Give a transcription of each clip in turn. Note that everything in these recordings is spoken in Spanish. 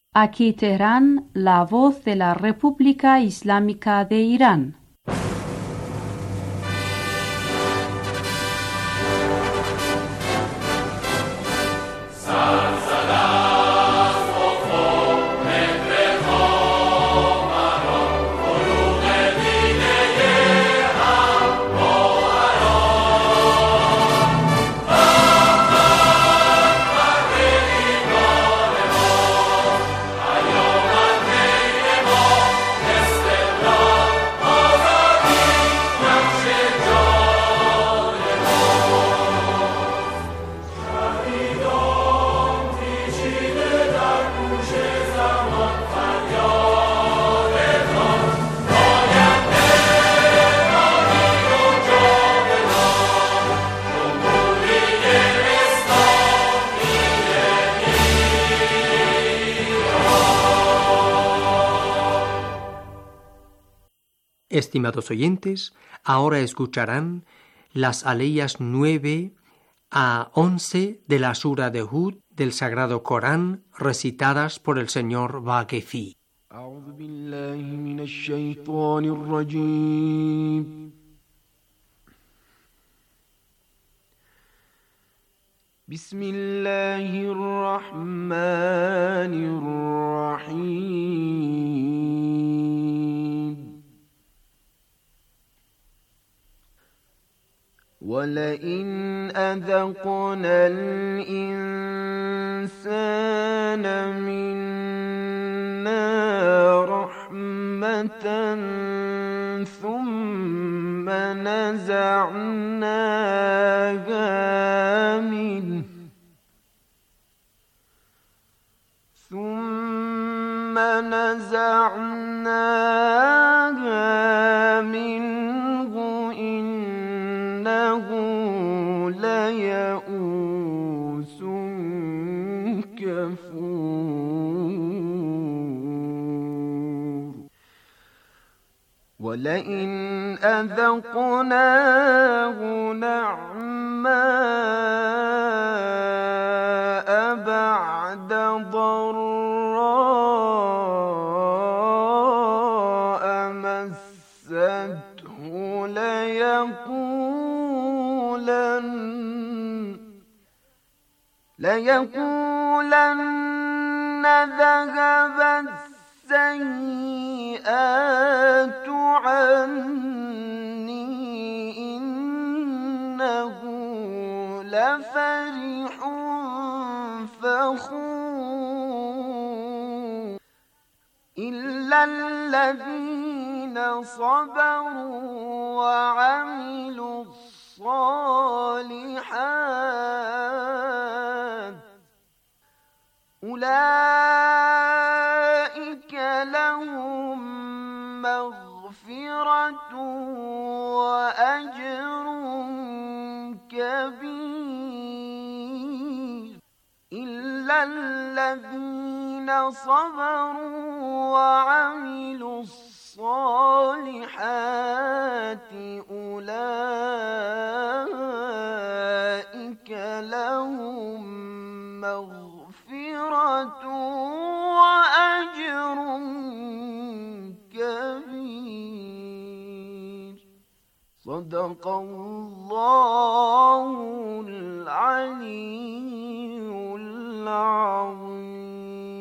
Aquí Teherán, la voz de la República Islámica de Irán. Estimados oyentes, ahora escucharán las aleyas 9 a 11 de la Sura de Hud del Sagrado Corán, recitadas por el señor Vaquefi. أعوذ بالله من الشيطان الرجيم بسم الله الرحمن الرحيم ولئن أذقنا الإنسان منا رحمة ثم نزعناها منه إنه ليئوس كفور ولئن أذقناه نعماء بعد ضراء مسته ليقولن ذهب السيئات عني إنه لفرح فخور إلا الذين صبروا وعملوا الصالحات أولئك لهم مغفرة وأجر كبير إلا الذين صبروا وعملوا الصالحات أولئك لهم مغفرة وأجر كبير صدق الله العلي العظيم.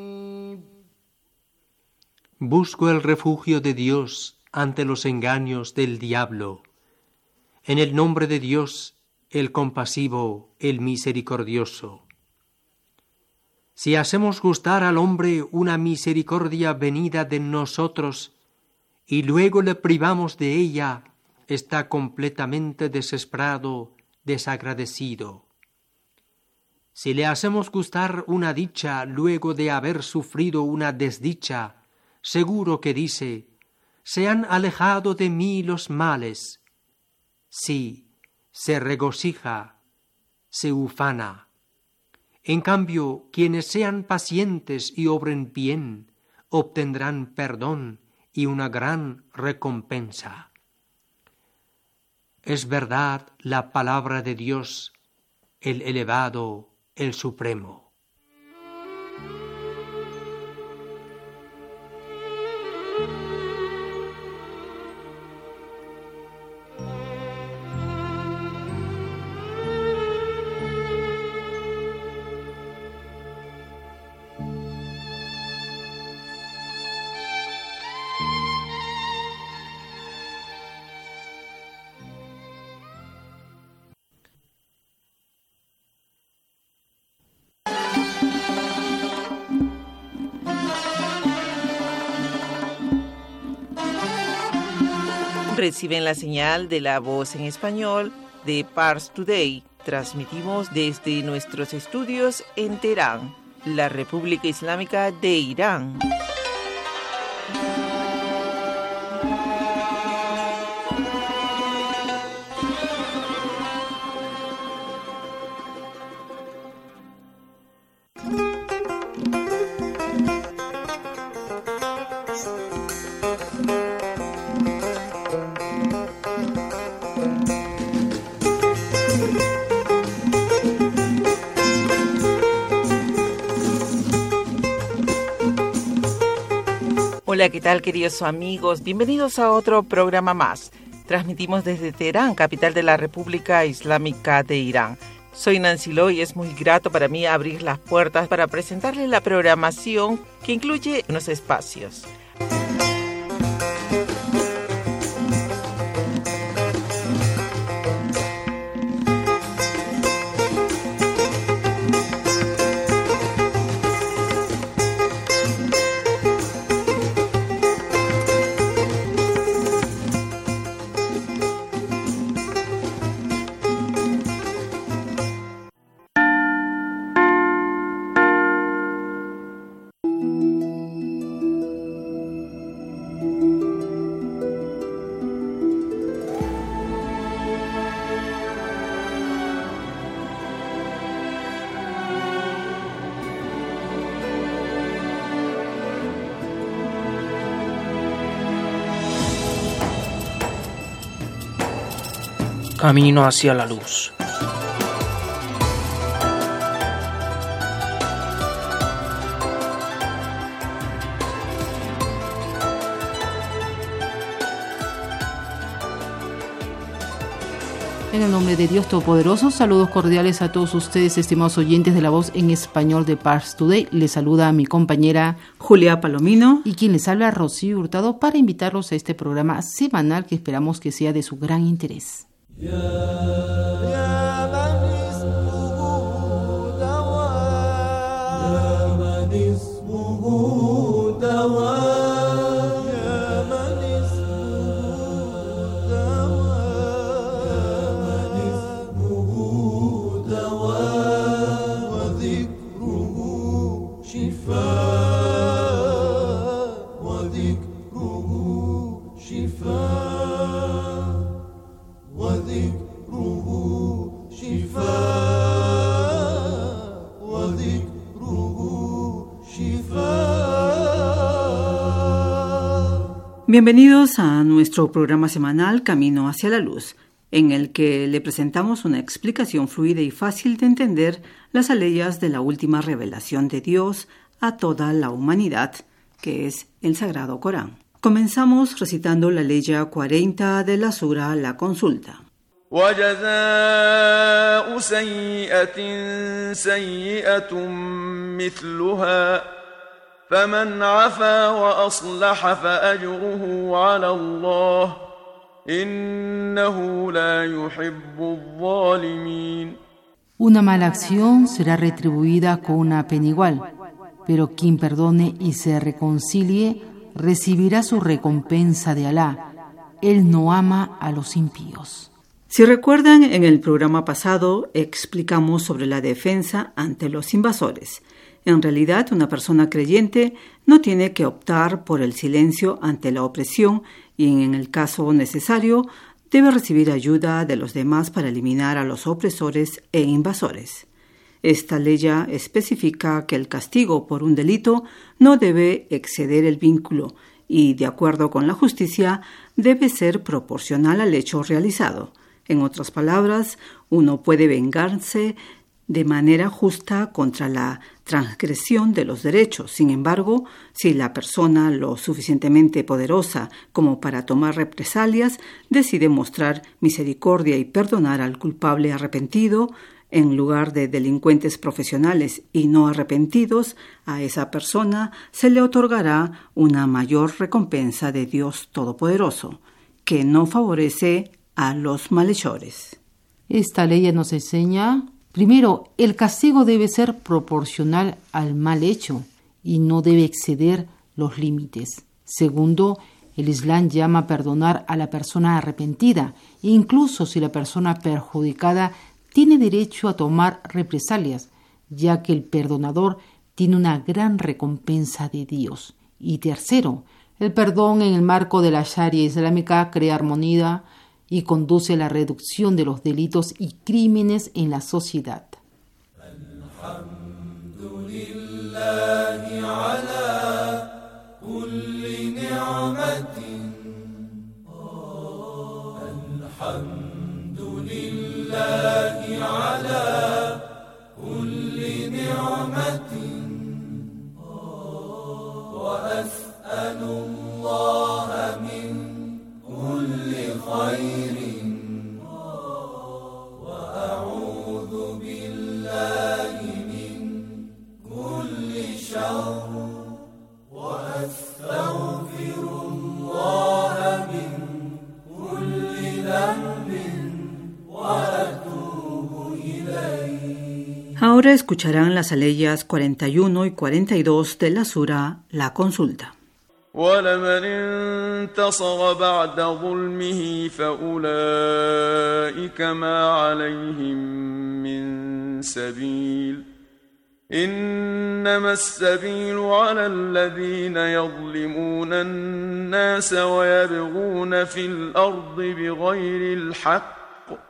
Busco el refugio de Dios ante los engaños del diablo. En el nombre de Dios, el compasivo, el misericordioso. Si hacemos gustar al hombre una misericordia venida de nosotros y luego le privamos de ella, está completamente desesperado, desagradecido. Si le hacemos gustar una dicha luego de haber sufrido una desdicha, seguro que dice: se han alejado de mí los males. Sí, se regocija, se ufana. En cambio, quienes sean pacientes y obren bien, obtendrán perdón y una gran recompensa. Es verdad la palabra de Dios, el elevado, el supremo. Reciben la señal de La Voz en Español de Pars Today. Transmitimos desde nuestros estudios en Teherán, la República Islámica de Irán. Hola, ¿qué tal, queridos amigos? Bienvenidos a otro programa más. Transmitimos desde Teherán, capital de la República Islámica de Irán. Soy Nancy Lo y es muy grato para mí abrir las puertas para presentarles la programación que incluye unos espacios. Camino hacia la luz. En el nombre de Dios Todopoderoso, saludos cordiales a todos ustedes, estimados oyentes de La Voz en Español de Pars Today. Les saluda a mi compañera Julia Palomino y quien les habla, Rocío Hurtado, para invitarlos a este programa semanal que esperamos que sea de su gran interés. Bienvenidos a nuestro programa semanal Camino hacia la Luz, en el que le presentamos una explicación fluida y fácil de entender las aleyas de la última revelación de Dios a toda la humanidad, que es el Sagrado Corán. Comenzamos recitando la aleya 40 de la sura La Consulta. وَجَزَاءُ سَيِّئَةٍ سَيِّئَةٌ مِثْلُهَا فَمَنْ عَفَا وَأَصْلَحَ فَأَجْرُهُ عَلَى اللَّهِ إِنَّهُ لَا يُحِبُّ الظَّالِمِينَ. Una mala acción será retribuida con una pena igual, pero quien perdone y se reconcilie recibirá su recompensa de Alá. Él no ama a los impíos. Si recuerdan, en el programa pasado explicamos sobre la defensa ante los invasores. En realidad, una persona creyente no tiene que optar por el silencio ante la opresión y, en el caso necesario, debe recibir ayuda de los demás para eliminar a los opresores e invasores. Esta ley especifica que el castigo por un delito no debe exceder el vínculo y, de acuerdo con la justicia, debe ser proporcional al hecho realizado. En otras palabras, uno puede vengarse de manera justa contra la transgresión de los derechos. Sin embargo, si la persona lo suficientemente poderosa como para tomar represalias decide mostrar misericordia y perdonar al culpable arrepentido, en lugar de delincuentes profesionales y no arrepentidos, a esa persona se le otorgará una mayor recompensa de Dios Todopoderoso, que no favorece a los malhechores. Esta ley nos enseña, primero, el castigo debe ser proporcional al mal hecho y no debe exceder los límites. Segundo, El Islam llama a perdonar a la persona arrepentida, incluso si la persona perjudicada tiene derecho a tomar represalias, ya que el perdonador tiene una gran recompensa de Dios. Y tercero, el perdón en el marco de la Sharia islámica crea armonía y conduce a la reducción de los delitos y crímenes en la sociedad. Ahora escucharán las aleyas 41 y 42 de la sura La Consulta. ولمن انتصر بعد ظلمه فأولئك ما عليهم من سبيل إنما السبيل على الذين يظلمون الناس ويبغون في الأرض بغير الحق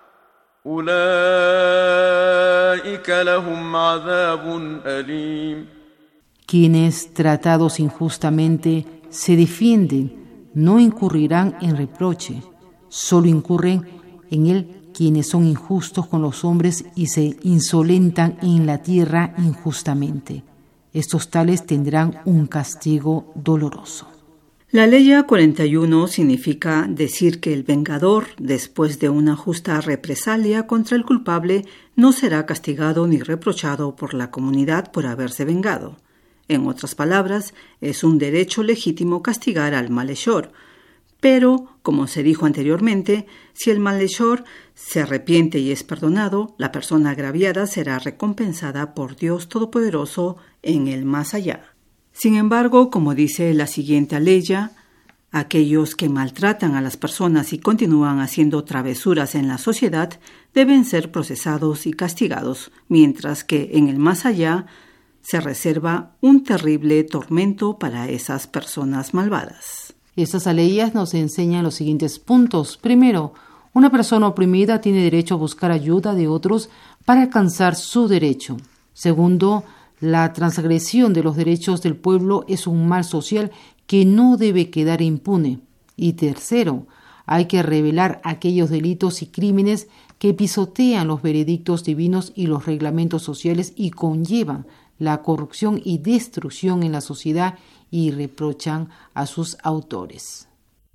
أولئك لهم عذاب أليم. Quienes, tratados injustamente, se defienden, no incurrirán en reproche, solo incurren en él quienes son injustos con los hombres y se insolentan en la tierra injustamente. Estos tales tendrán un castigo doloroso. La ley 41 significa decir que el vengador, después de una justa represalia contra el culpable, no será castigado ni reprochado por la comunidad por haberse vengado. En otras palabras, es un derecho legítimo castigar al malhechor. Pero, como se dijo anteriormente, si el malhechor se arrepiente y es perdonado, la persona agraviada será recompensada por Dios Todopoderoso en el más allá. Sin embargo, como dice la siguiente aleya, aquellos que maltratan a las personas y continúan haciendo travesuras en la sociedad deben ser procesados y castigados, mientras que en el más allá se reserva un terrible tormento para esas personas malvadas. Estas aleyas nos enseñan los siguientes puntos. Primero, una persona oprimida tiene derecho a buscar ayuda de otros para alcanzar su derecho. Segundo, la transgresión de los derechos del pueblo es un mal social que no debe quedar impune. Y tercero, hay que revelar aquellos delitos y crímenes que pisotean los veredictos divinos y los reglamentos sociales y conllevan la corrupción y destrucción en la sociedad y reprochan a sus autores.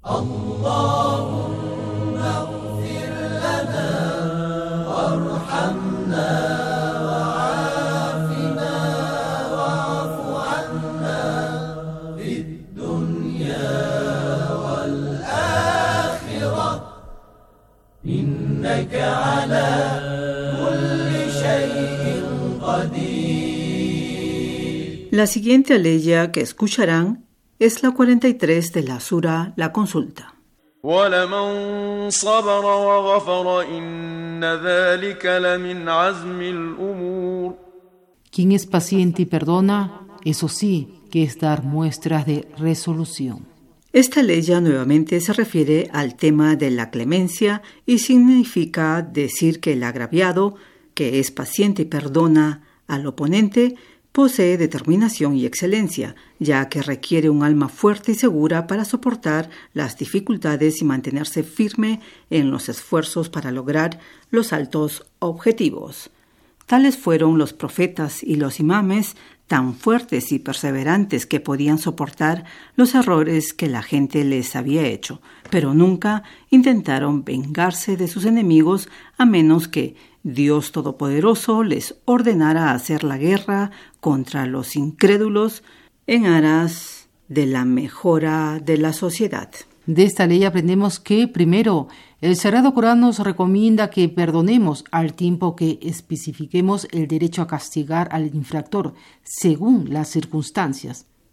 La siguiente aleya que escucharán es la 43 de la sura La Consulta. وَلَمَنْ صَبَرَ وَغَفَرَ إِنَّ ذَلِكَ لَمِنْ عَزْمِ الْأُمُورِ. Quien es paciente y perdona, eso sí que es dar muestras de resolución. Esta aleya nuevamente se refiere al tema de la clemencia y significa decir que el agraviado, que es paciente y perdona al oponente, posee determinación y excelencia, ya que requiere un alma fuerte y segura para soportar las dificultades y mantenerse firme en los esfuerzos para lograr los altos objetivos. Tales fueron los profetas y los imames, tan fuertes y perseverantes que podían soportar los errores que la gente les había hecho, pero nunca intentaron vengarse de sus enemigos a menos que Dios Todopoderoso les ordenara hacer la guerra contra los incrédulos en aras de la mejora de la sociedad. De esta ley aprendemos que, primero, el Sagrado Corán nos recomienda que perdonemos al tiempo que especifiquemos el derecho a castigar al infractor según las circunstancias.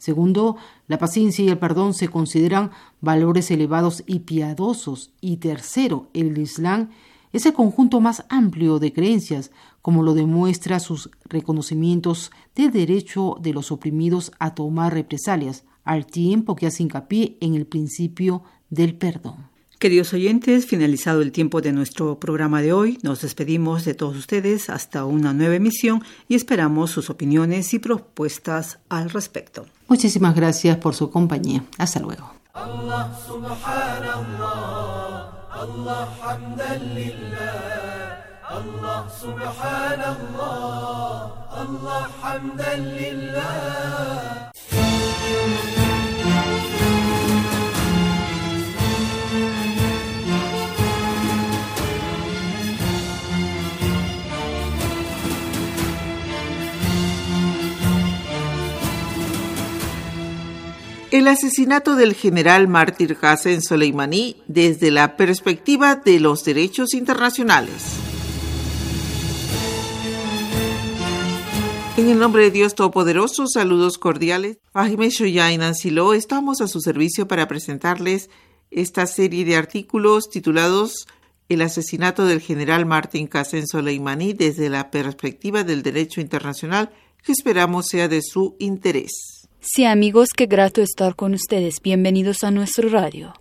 Segundo, la paciencia y el perdón se consideran valores elevados y piadosos. Y tercero, el Islam es el conjunto más amplio de creencias, como lo demuestra sus reconocimientos del derecho de los oprimidos a tomar represalias, al tiempo que hace hincapié en el principio del perdón. Queridos oyentes, finalizado el tiempo de nuestro programa de hoy, nos despedimos de todos ustedes hasta una nueva emisión y esperamos sus opiniones y propuestas al respecto. Muchísimas gracias por su compañía. Hasta luego. Allah subhanallah, Allah hamdan lillah, Allah subhanallah, Allah hamdan lillah. El asesinato del general mártir Qasem Soleimani desde la perspectiva de los derechos internacionales. En el nombre de Dios Todopoderoso, saludos cordiales. Fahime Shoya y Nancy Lo, estamos a su servicio para presentarles esta serie de artículos titulados El asesinato del general mártir Qasem Soleimani desde la perspectiva del derecho internacional, que esperamos sea de su interés. Sí, amigos, qué grato estar con ustedes. Bienvenidos a nuestro radio.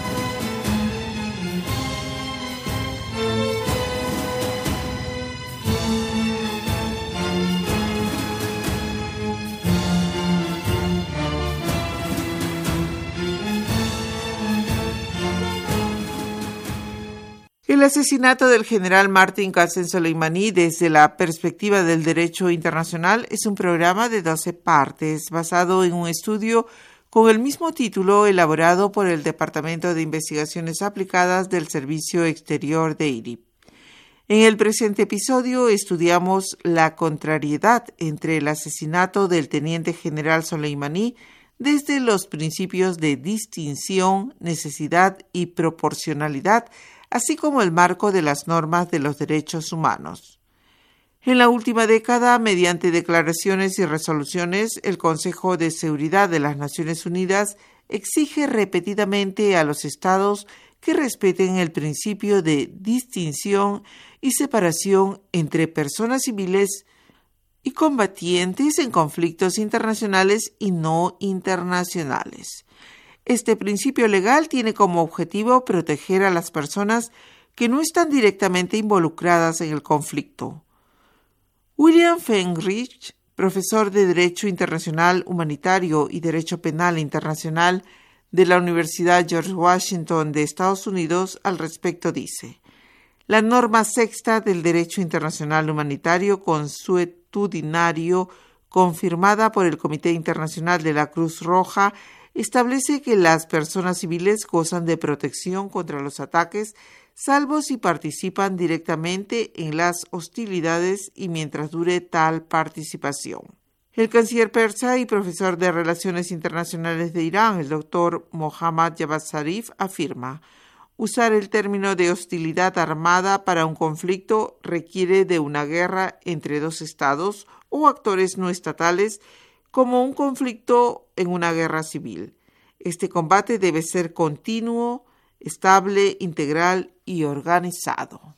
El asesinato del general mártir Qasem Soleimani desde la perspectiva del derecho internacional es un programa de 12 partes basado en un estudio con el mismo título elaborado por el Departamento de Investigaciones Aplicadas del Servicio Exterior de IRIP. En el presente episodio estudiamos la contrariedad entre el asesinato del teniente general Soleimani desde los principios de distinción, necesidad y proporcionalidad, así como el marco de las normas de los derechos humanos. En la última década, mediante declaraciones y resoluciones, el Consejo de Seguridad de las Naciones Unidas exige repetidamente a los Estados que respeten el principio de distinción y separación entre personas civiles y combatientes en conflictos internacionales y no internacionales. Este principio legal tiene como objetivo proteger a las personas que no están directamente involucradas en el conflicto. William Fenrich, profesor de Derecho Internacional Humanitario y Derecho Penal Internacional de la Universidad George Washington de Estados Unidos, al respecto dice: la norma sexta del Derecho Internacional Humanitario consuetudinario, confirmada por el Comité Internacional de la Cruz Roja, establece que las personas civiles gozan de protección contra los ataques, salvo si participan directamente en las hostilidades y mientras dure tal participación. El canciller persa y profesor de Relaciones Internacionales de Irán, el doctor Mohammad Javad Zarif, afirma: usar el término de hostilidad armada para un conflicto requiere de una guerra entre dos estados o actores no estatales, como un conflicto en una guerra civil. Este combate debe ser continuo, estable, integral y organizado.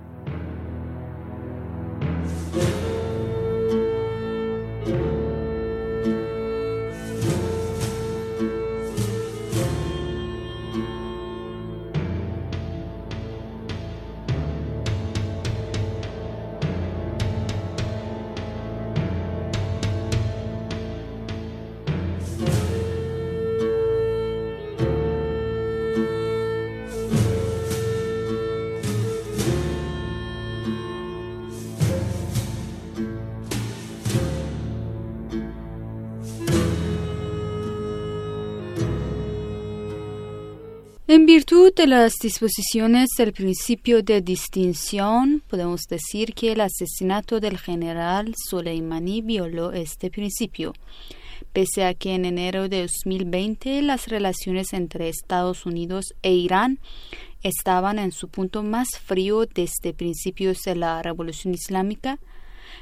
En virtud de las disposiciones del principio de distinción, podemos decir que el asesinato del general Soleimani violó este principio. Pese a que en enero de 2020 las relaciones entre Estados Unidos e Irán estaban en su punto más frío desde principios de la Revolución Islámica,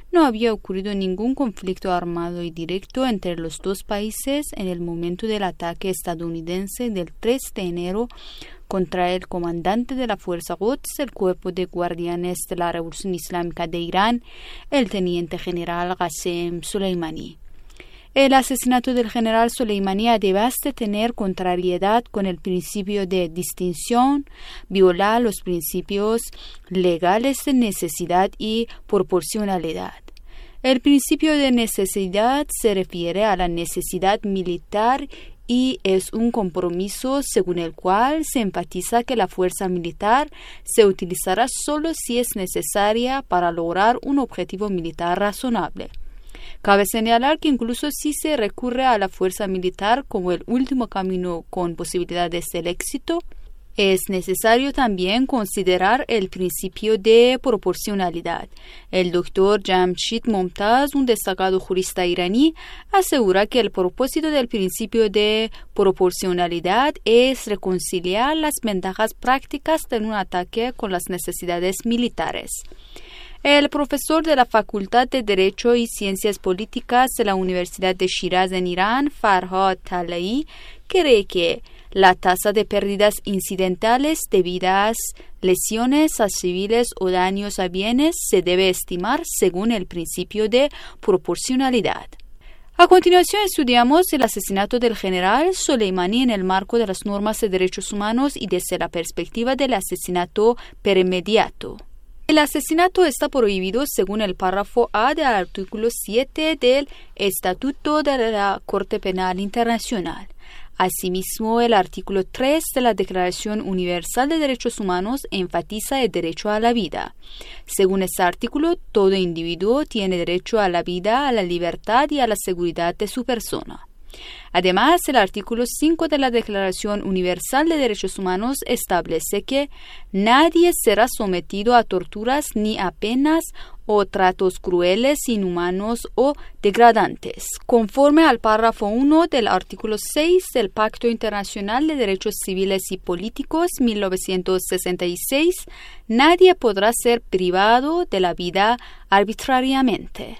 no había ocurrido ningún conflicto armado y directo entre los dos países en el momento del ataque estadounidense del 3 de enero contra el comandante de la Fuerza Quds, el Cuerpo de Guardianes de la Revolución Islámica de Irán, el teniente general Qasem Soleimani. El asesinato del general Soleimani, además de tener contrariedad con el principio de distinción, viola los principios legales de necesidad y proporcionalidad. El principio de necesidad se refiere a la necesidad militar y es un compromiso según el cual se enfatiza que la fuerza militar se utilizará solo si es necesaria para lograr un objetivo militar razonable. Cabe señalar que incluso si se recurre a la fuerza militar como el último camino con posibilidades del éxito, es necesario también considerar el principio de proporcionalidad. El doctor Jamshid Momtaz, un destacado jurista iraní, asegura que el propósito del principio de proporcionalidad es reconciliar las ventajas prácticas de un ataque con las necesidades militares. El profesor de la Facultad de Derecho y Ciencias Políticas de la Universidad de Shiraz en Irán, Farhad Talai, cree que la tasa de pérdidas incidentales debidas a lesiones a civiles o daños a bienes se debe estimar según el principio de proporcionalidad. A continuación estudiamos el asesinato del general Soleimani en el marco de las normas de derechos humanos y desde la perspectiva del asesinato premeditado. El asesinato está prohibido según el párrafo A del artículo 7 del Estatuto de la Corte Penal Internacional. Asimismo, el artículo 3 de la Declaración Universal de Derechos Humanos enfatiza el derecho a la vida. Según este artículo, todo individuo tiene derecho a la vida, a la libertad y a la seguridad de su persona. Además, el artículo 5 de la Declaración Universal de Derechos Humanos establece que nadie será sometido a torturas ni a penas o tratos crueles, inhumanos o degradantes, conforme al párrafo 1 del artículo 6 del Pacto Internacional de Derechos Civiles y Políticos 1966, nadie podrá ser privado de la vida arbitrariamente.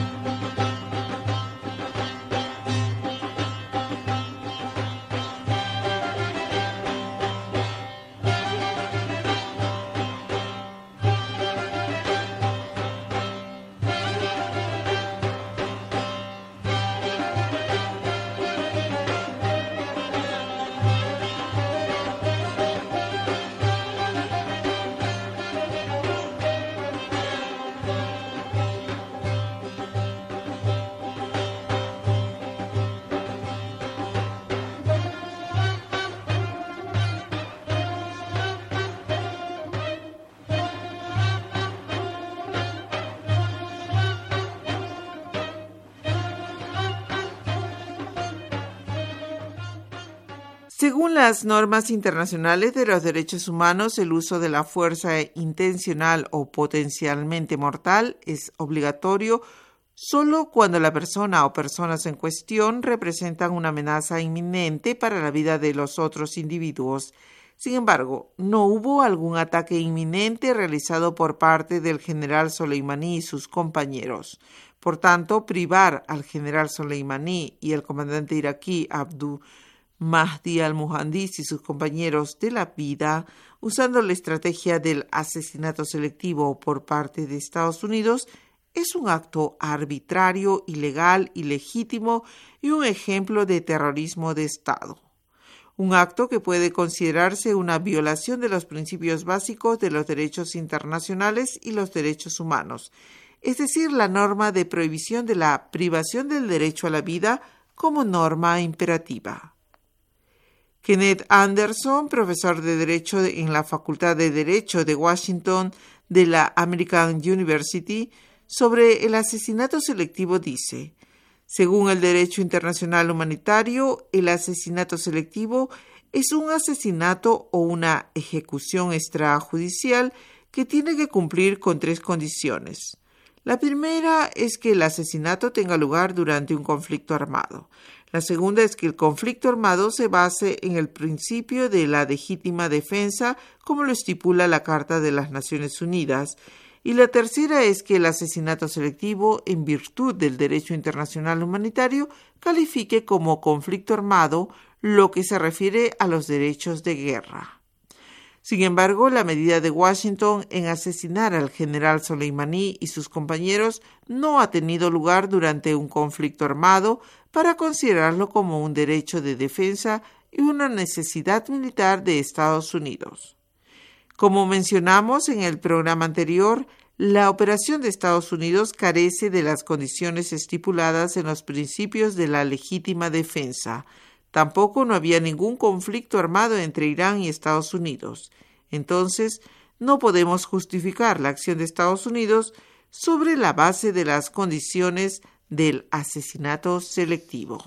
Según las normas internacionales de los derechos humanos, el uso de la fuerza intencional o potencialmente mortal es obligatorio solo cuando la persona o personas en cuestión representan una amenaza inminente para la vida de los otros individuos. Sin embargo, no hubo algún ataque inminente realizado por parte del general Soleimani y sus compañeros. Por tanto, privar al general Soleimani y el comandante iraquí Abdul Mahdi al-Muhandis y sus compañeros de la vida, usando la estrategia del asesinato selectivo por parte de Estados Unidos, es un acto arbitrario, ilegal, ilegítimo y un ejemplo de terrorismo de Estado. Un acto que puede considerarse una violación de los principios básicos de los derechos internacionales y los derechos humanos, es decir, la norma de prohibición de la privación del derecho a la vida como norma imperativa. Kenneth Anderson, profesor de Derecho en la Facultad de Derecho de Washington de la American University, sobre el asesinato selectivo dice: según el derecho internacional humanitario, el asesinato selectivo es un asesinato o una ejecución extrajudicial que tiene que cumplir con 3 condiciones. La primera es que el asesinato tenga lugar durante un conflicto armado. La segunda es que el conflicto armado se base en el principio de la legítima defensa, como lo estipula la Carta de las Naciones Unidas. Y la tercera es que el asesinato selectivo, en virtud del derecho internacional humanitario, califique como conflicto armado lo que se refiere a los derechos de guerra. Sin embargo, la medida de Washington en asesinar al general Soleimani y sus compañeros no ha tenido lugar durante un conflicto armado para considerarlo como un derecho de defensa y una necesidad militar de Estados Unidos. Como mencionamos en el programa anterior, la operación de Estados Unidos carece de las condiciones estipuladas en los principios de la legítima defensa. Tampoco no había ningún conflicto armado entre Irán y Estados Unidos. Entonces, no podemos justificar la acción de Estados Unidos sobre la base de las condiciones del asesinato selectivo.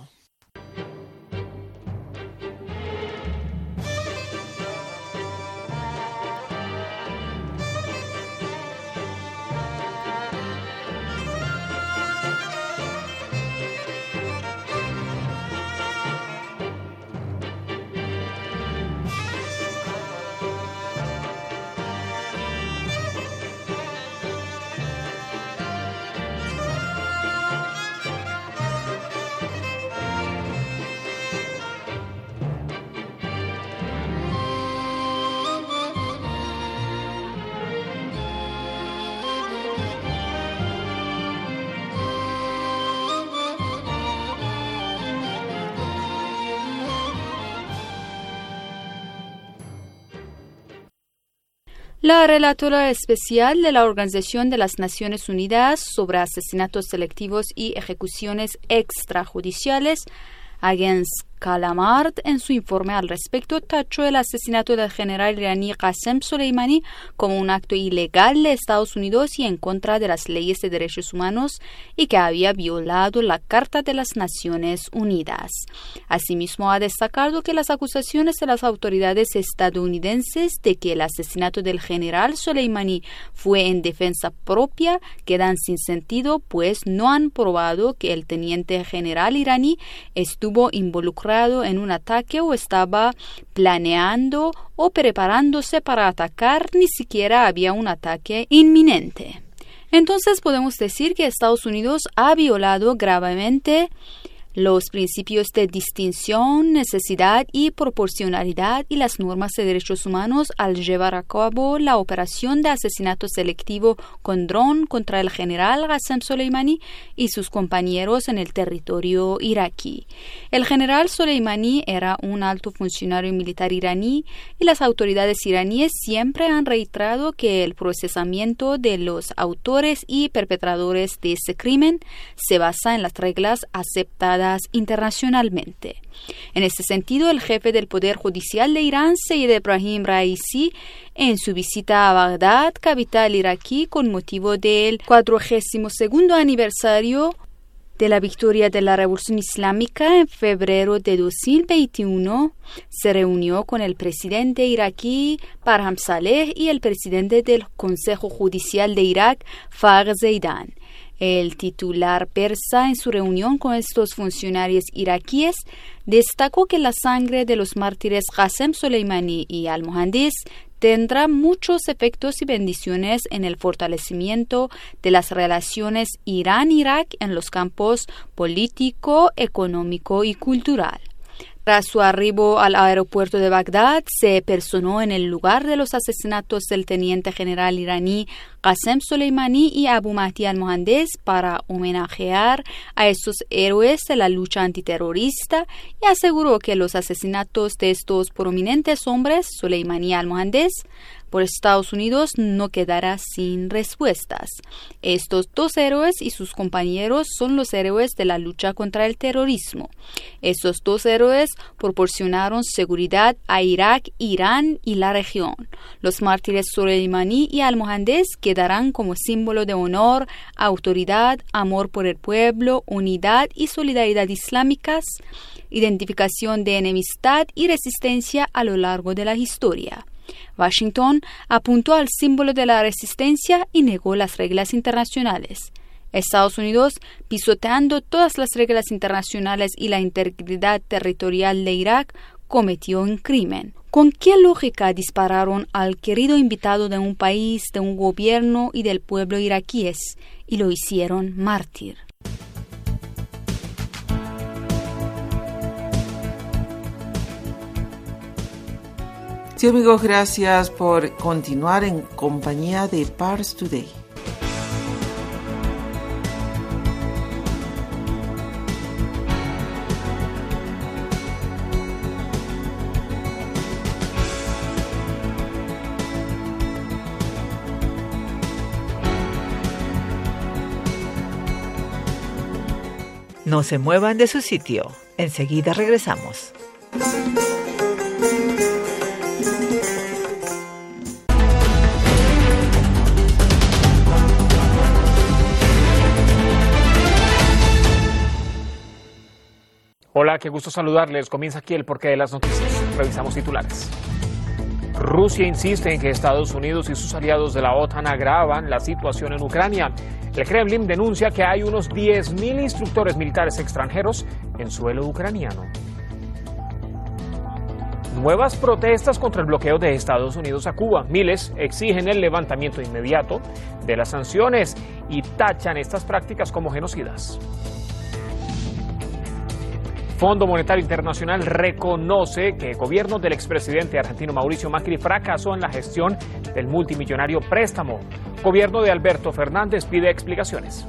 La relatora especial de la Organización de las Naciones Unidas sobre asesinatos selectivos y ejecuciones extrajudiciales, Agnes Kalamard, en su informe al respecto, tachó el asesinato del general iraní Qasem Soleimani como un acto ilegal de Estados Unidos y en contra de las leyes de derechos humanos y que había violado la Carta de las Naciones Unidas. Asimismo, ha destacado que las acusaciones de las autoridades estadounidenses de que el asesinato del general Soleimani fue en defensa propia quedan sin sentido, pues no han probado que el teniente general iraní estuvo involucrado en un ataque o estaba planeando o preparándose para atacar, ni siquiera había un ataque inminente. Entonces podemos decir que Estados Unidos ha violado gravemente los principios de distinción, necesidad y proporcionalidad y las normas de derechos humanos al llevar a cabo la operación de asesinato selectivo con dron contra el general Qasem Soleimani y sus compañeros en el territorio iraquí. El general Soleimani era un alto funcionario militar iraní y las autoridades iraníes siempre han reiterado que el procesamiento de los autores y perpetradores de ese crimen se basa en las reglas aceptadas internacionalmente. En este sentido, el jefe del Poder Judicial de Irán, Sayyid Ebrahim Raisi, en su visita a Bagdad, capital iraquí, con motivo del 42º aniversario de la victoria de la Revolución Islámica en febrero de 2021, se reunió con el presidente iraquí Barham Saleh y el presidente del Consejo Judicial de Irak, Fagh Zeidan. El titular persa, en su reunión con estos funcionarios iraquíes, destacó que la sangre de los mártires Qasem Soleimani y al-Muhandis tendrá muchos efectos y bendiciones en el fortalecimiento de las relaciones Irán-Irak en los campos político, económico y cultural. Tras su arribo al aeropuerto de Bagdad, se personó en el lugar de los asesinatos del teniente general iraní Qasem Soleimani y Abu Mahdi al-Muhandis para homenajear a estos héroes de la lucha antiterrorista y aseguró que los asesinatos de estos prominentes hombres, Soleimani y al-Muhandis, por Estados Unidos no quedará sin respuestas. Estos dos héroes y sus compañeros son los héroes de la lucha contra el terrorismo. Estos dos héroes proporcionaron seguridad a Irak, Irán y la región. Los mártires Soleimani y al-Muhandis quedarán como símbolo de honor, autoridad, amor por el pueblo, unidad y solidaridad islámicas, identificación de enemistad y resistencia a lo largo de la historia. Washington apuntó al símbolo de la resistencia y negó las reglas internacionales. Estados Unidos, pisoteando todas las reglas internacionales y la integridad territorial de Irak, cometió un crimen. ¿Con qué lógica dispararon al querido invitado de un país, de un gobierno y del pueblo iraquíes y lo hicieron mártir? Sí, amigos, gracias por continuar en compañía de Pars Today. No se muevan de su sitio. Enseguida regresamos. Hola, qué gusto saludarles. Comienza aquí el porqué de las noticias. Revisamos titulares. Rusia insiste en que Estados Unidos y sus aliados de la OTAN agravan la situación en Ucrania. El Kremlin denuncia que hay unos 10.000 instructores militares extranjeros en suelo ucraniano. Nuevas protestas contra el bloqueo de Estados Unidos a Cuba. Miles exigen el levantamiento inmediato de las sanciones y tachan estas prácticas como genocidas. Fondo Monetario Internacional reconoce que el gobierno del expresidente argentino Mauricio Macri fracasó en la gestión del multimillonario préstamo. Gobierno de Alberto Fernández pide explicaciones.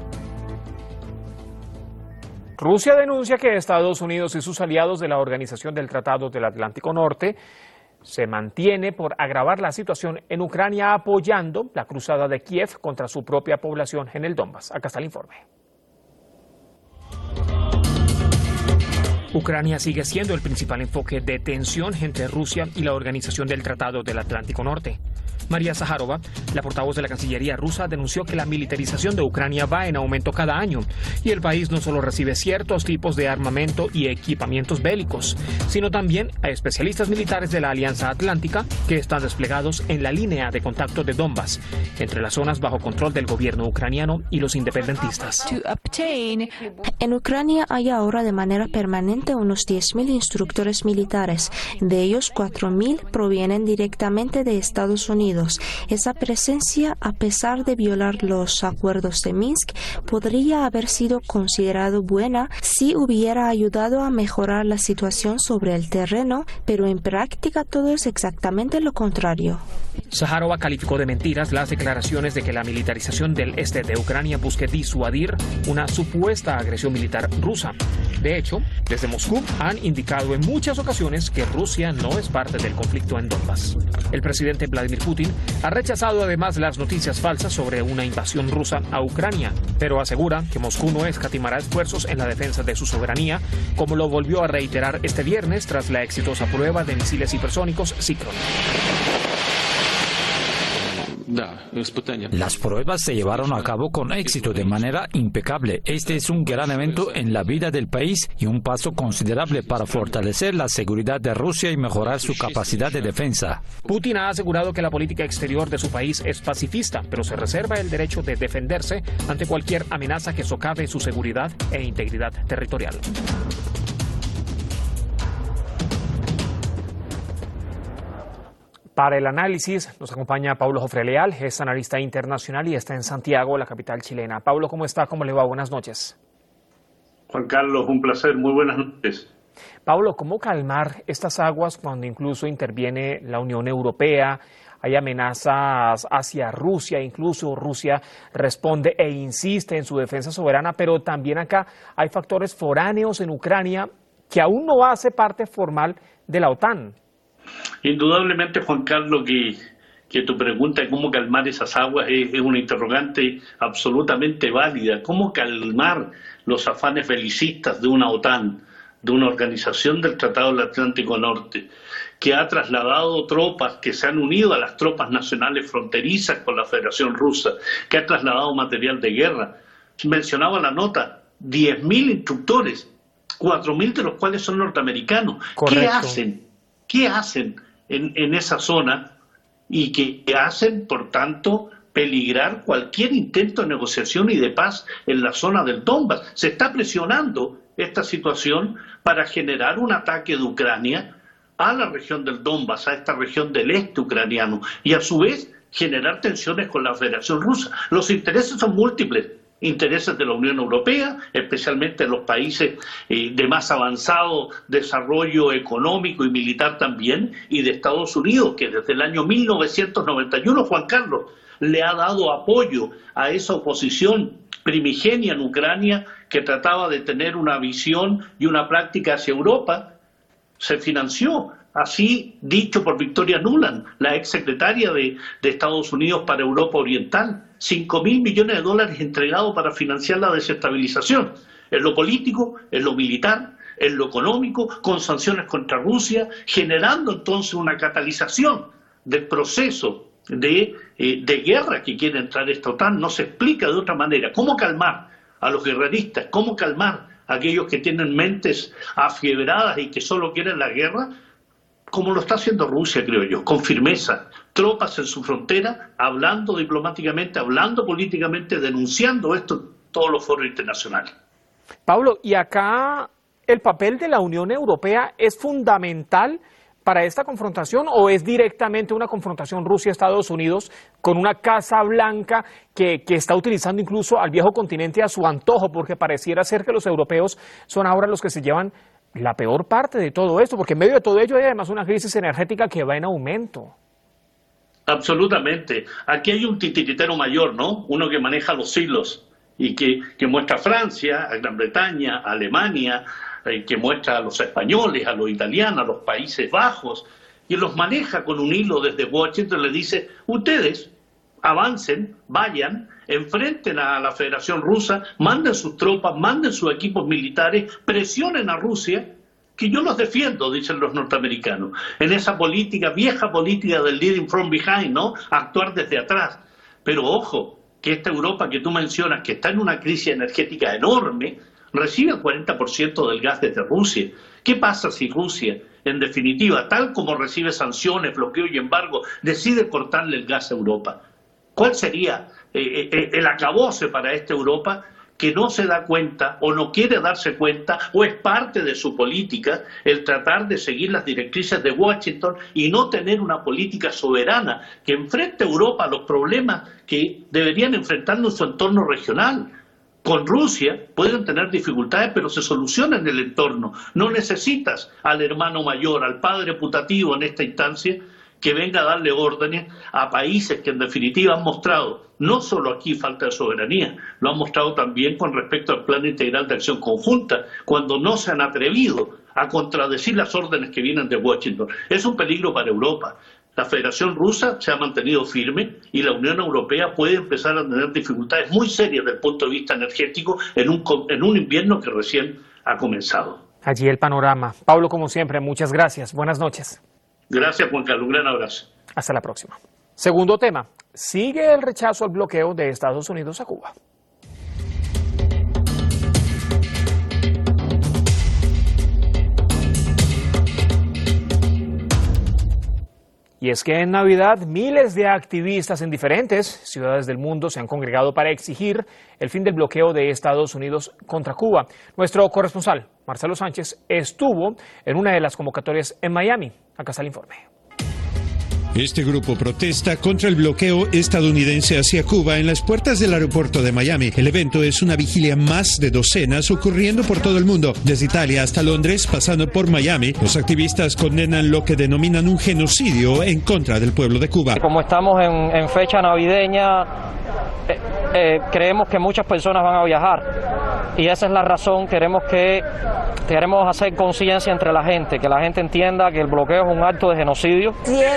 Rusia denuncia que Estados Unidos y sus aliados de la Organización del Tratado del Atlántico Norte se mantiene por agravar la situación en Ucrania apoyando la cruzada de Kiev contra su propia población en el Donbass. Acá está el informe. Ucrania sigue siendo el principal enfoque de tensión entre Rusia y la Organización del Tratado del Atlántico Norte. María Zaharova, la portavoz de la Cancillería rusa, denunció que la militarización de Ucrania va en aumento cada año y el país no solo recibe ciertos tipos de armamento y equipamientos bélicos, sino también a especialistas militares de la Alianza Atlántica que están desplegados en la línea de contacto de Donbass, entre las zonas bajo control del gobierno ucraniano y los independentistas. En Ucrania hay ahora de manera permanente unos 10.000 instructores militares. De ellos, 4.000 provienen directamente de Estados Unidos. Esa presencia, a pesar de violar los acuerdos de Minsk, podría haber sido considerado buena si hubiera ayudado a mejorar la situación sobre el terreno, pero en práctica todo es exactamente lo contrario. Zaharova calificó de mentiras las declaraciones de que la militarización del este de Ucrania busque disuadir una supuesta agresión militar rusa. De hecho, desde Moscú han indicado en muchas ocasiones que Rusia no es parte del conflicto en Donbass. El presidente Vladimir Putin ha rechazado además las noticias falsas sobre una invasión rusa a Ucrania, pero asegura que Moscú no escatimará esfuerzos en la defensa de su soberanía, como lo volvió a reiterar este viernes tras la exitosa prueba de misiles hipersónicos Zikron. Las pruebas se llevaron a cabo con éxito de manera impecable. Este es un gran evento en la vida del país y un paso considerable para fortalecer la seguridad de Rusia y mejorar su capacidad de defensa. Putin ha asegurado que la política exterior de su país es pacifista, pero se reserva el derecho de defenderse ante cualquier amenaza que socave su seguridad e integridad territorial. Para el análisis nos acompaña Paulo Jofre Leal, es analista internacional y está en Santiago, la capital chilena. Paulo, ¿cómo está? ¿Cómo le va? Buenas noches. Juan Carlos, un placer. Muy buenas noches. Paulo, ¿cómo calmar estas aguas cuando incluso interviene la Unión Europea? Hay amenazas hacia Rusia, incluso Rusia responde e insiste en su defensa soberana, pero también acá hay factores foráneos en Ucrania que aún no hace parte formal de la OTAN. Indudablemente, Juan Carlos, que tu pregunta de cómo calmar esas aguas es una interrogante absolutamente válida. ¿Cómo calmar los afanes belicistas de una OTAN, de una organización del Tratado del Atlántico Norte, que ha trasladado tropas, que se han unido a las tropas nacionales fronterizas con la Federación Rusa, que ha trasladado material de guerra? Mencionaba la nota, 10.000 instructores, 4.000 de los cuales son norteamericanos. Correcto. ¿Qué hacen en esa zona y que hacen, por tanto, peligrar cualquier intento de negociación y de paz en la zona del Donbass? Se está presionando esta situación para generar un ataque de Ucrania a la región del Donbass, a esta región del este ucraniano, y a su vez generar tensiones con la Federación Rusa. Los intereses son múltiples. Intereses de la Unión Europea, especialmente en los países de más avanzado desarrollo económico y militar también, y de Estados Unidos, que desde el año 1991, Juan Carlos, le ha dado apoyo a esa oposición primigenia en Ucrania que trataba de tener una visión y una práctica hacia Europa. Se financió, así dicho por Victoria Nuland, la exsecretaria de Estados Unidos para Europa Oriental, $5.000 millones entregados para financiar la desestabilización, en lo político, en lo militar, en lo económico, con sanciones contra Rusia, generando entonces una catalización del proceso de guerra que quiere entrar esta OTAN. No se explica de otra manera. ¿Cómo calmar a los guerreristas? ¿Cómo calmar a aquellos que tienen mentes afiebradas y que solo quieren la guerra? Como lo está haciendo Rusia, creo yo, con firmeza, tropas en su frontera, hablando diplomáticamente, hablando políticamente, denunciando esto en todos los foros internacionales. Pablo, ¿y acá el papel de la Unión Europea es fundamental para esta confrontación o es directamente una confrontación Rusia-Estados Unidos con una Casa Blanca que está utilizando incluso al viejo continente a su antojo, porque pareciera ser que los europeos son ahora los que se llevan la peor parte de todo esto, porque en medio de todo ello hay además una crisis energética que va en aumento? Absolutamente. Aquí hay un titiritero mayor, ¿no? Uno que maneja los hilos y que muestra a Francia, a Gran Bretaña, a Alemania, que muestra a los españoles, a los italianos, a los Países Bajos, y los maneja con un hilo desde Washington. Le dice: ustedes avancen, vayan, enfrenten a la Federación Rusa, manden sus tropas, manden sus equipos militares, presionen a Rusia, que yo los defiendo, dicen los norteamericanos, en esa política, vieja política del leading from behind, ¿no? Actuar desde atrás. Pero ojo, que esta Europa que tú mencionas, que está en una crisis energética enorme, recibe el 40% del gas desde Rusia. ¿Qué pasa si Rusia, en definitiva, tal como recibe sanciones, bloqueo y embargo, decide cortarle el gas a Europa? ¿Cuál sería el acabose para esta Europa que no se da cuenta o no quiere darse cuenta, o es parte de su política el tratar de seguir las directrices de Washington y no tener una política soberana que enfrente a Europa a los problemas que deberían enfrentarlo en su entorno regional? Con Rusia pueden tener dificultades, pero se solucionan en el entorno. No necesitas al hermano mayor, al padre putativo en esta instancia, que venga a darle órdenes a países que en definitiva han mostrado, no solo aquí falta de soberanía, lo han mostrado también con respecto al Plan Integral de Acción Conjunta, cuando no se han atrevido a contradecir las órdenes que vienen de Washington. Es un peligro para Europa. La Federación Rusa se ha mantenido firme y la Unión Europea puede empezar a tener dificultades muy serias desde el punto de vista energético en un invierno que recién ha comenzado. Allí el panorama. Pablo, como siempre, muchas gracias. Buenas noches. Gracias, Juan Carlos. Un gran abrazo. Hasta la próxima. Segundo tema. Sigue el rechazo al bloqueo de Estados Unidos a Cuba. Y es que en Navidad miles de activistas en diferentes ciudades del mundo se han congregado para exigir el fin del bloqueo de Estados Unidos contra Cuba. Nuestro corresponsal, Marcelo Sánchez, estuvo en una de las convocatorias en Miami. Acá está el informe. Este grupo protesta contra el bloqueo estadounidense hacia Cuba en las puertas del aeropuerto de Miami. El evento es una vigilia más de docenas ocurriendo por todo el mundo, desde Italia hasta Londres, pasando por Miami. Los activistas condenan lo que denominan un genocidio en contra del pueblo de Cuba. Como estamos en fecha navideña, creemos que muchas personas van a viajar y esa es la razón. Queremos hacer conciencia entre la gente, que la gente entienda que el bloqueo es un acto de genocidio.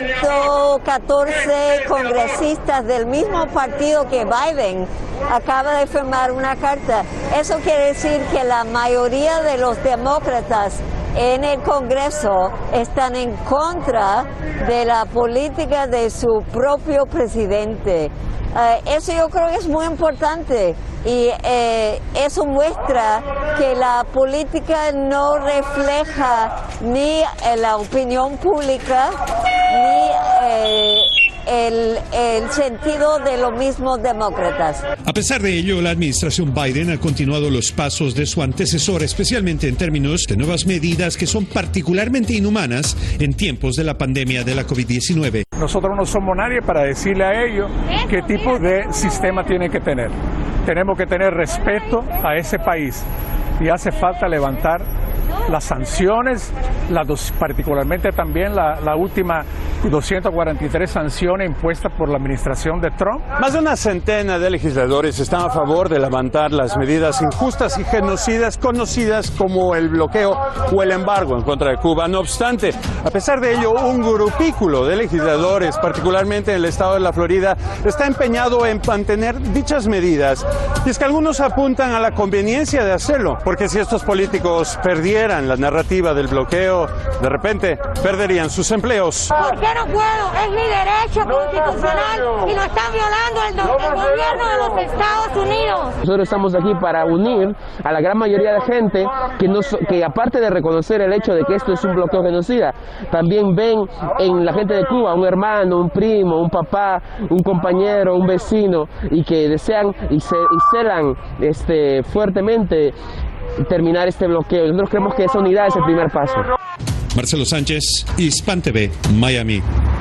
114 congresistas del mismo partido que Biden acaba de firmar una carta. Eso quiere decir que la mayoría de los demócratas en el Congreso están en contra de la política de su propio presidente. Eso yo creo que es muy importante y eso muestra que la política no refleja ni la opinión pública el sentido de los mismos demócratas. A pesar de ello, la administración Biden ha continuado los pasos de su antecesor, especialmente en términos de nuevas medidas que son particularmente inhumanas en tiempos de la pandemia de la COVID-19. Nosotros no somos nadie para decirle a ellos qué tipo de sistema tienen que tener. Tenemos que tener respeto a ese país y hace falta levantar las sanciones, particularmente también la última 243 sanciones impuestas por la administración de Trump. Más de una centena de legisladores están a favor de levantar las medidas injustas y genocidas conocidas como el bloqueo o el embargo en contra de Cuba. No obstante, a pesar de ello, un grupículo de legisladores, particularmente en el estado de la Florida, está empeñado en mantener dichas medidas. Y es que algunos apuntan a la conveniencia de hacerlo, porque si estos políticos perdieran la narrativa del bloqueo, de repente perderían sus empleos. ¿Por qué no puedo? Es mi derecho constitucional y lo están violando el gobierno de los Estados Unidos. Nosotros estamos aquí para unir a la gran mayoría de gente que aparte de reconocer el hecho de que esto es un bloqueo genocida, también ven en la gente de Cuba un hermano, un primo, un papá, un compañero, un vecino, y que desean y celan fuertemente terminar este bloqueo. Nosotros creemos que esa unidad es el primer paso. Marcelo Sánchez, Hispan TV, Miami.